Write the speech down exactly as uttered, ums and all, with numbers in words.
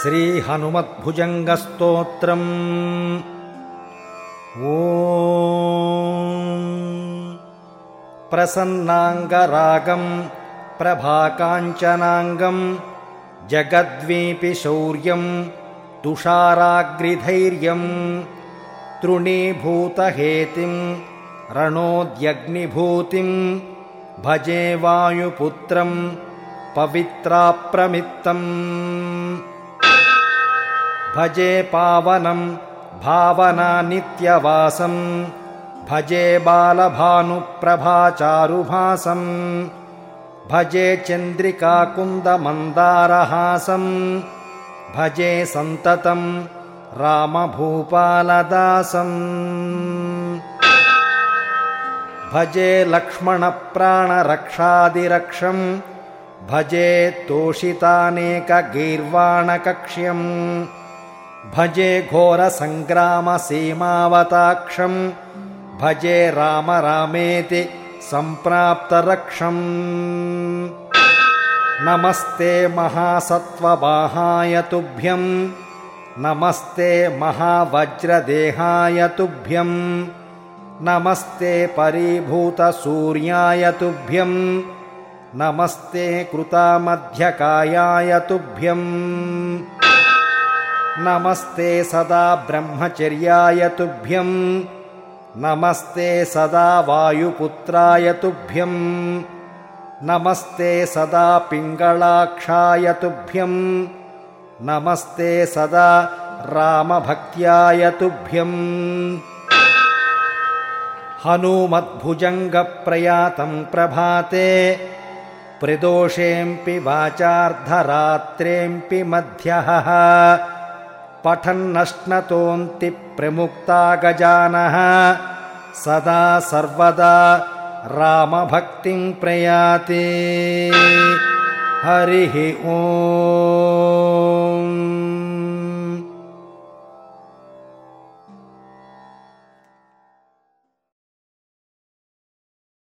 श्रीहनुमद्भुजङ्गस्तोत्रम्। ॐ प्रसन्नाङ्गरागं प्रभाकाञ्चनाङ्गं जगद्वीपिशौर्यं तुषाराग्रिधैर्यं तृणीभूतहेतिं रणोद्यग्निभूतिं भजे वायुपुत्रं पवित्राप्रमित्तम्। भजे पावनं भावनानित्यवासं भजे बालभानुप्रभाचारुभासं भजे चन्द्रिकाकुन्दमन्दारहासं भजे सन्ततं रामभूपालदासं। भजे लक्ष्मणप्राणरक्षादिरक्षं भजे तोषितानेकगीर्वाणकक्ष्यं भजे घोरसङ्ग्रामसीमावताक्षं भजे राम रामेति सम्प्राप्तरक्षम्। नमस्ते महासत्त्ववाहाय तुभ्यं नमस्ते महावज्रदेहाय तुभ्यं नमस्ते परीभूतसूर्याय तुभ्यं नमस्ते कृतामध्यकायाय तुभ्यं नमस्ते सदा ब्रह्मचर्याय तुभ्यं नमस्ते सदा वायुपुत्राय तुभ्यं नमस्ते सदा पिङ्गलाक्षाय तुभ्यं नमस्ते सदा रामभक्त्याय तुभ्यं। हनूमद्भुजङ्गप्रयातं प्रभाते प्रदोषेऽपि वाचार्धरात्रेऽपि मध्यः पठन्नश्नतोऽन्ति प्रमुक्ता गजानः सदा सर्वदा रामभक्तिं प्रयाति। हरिः ओम्।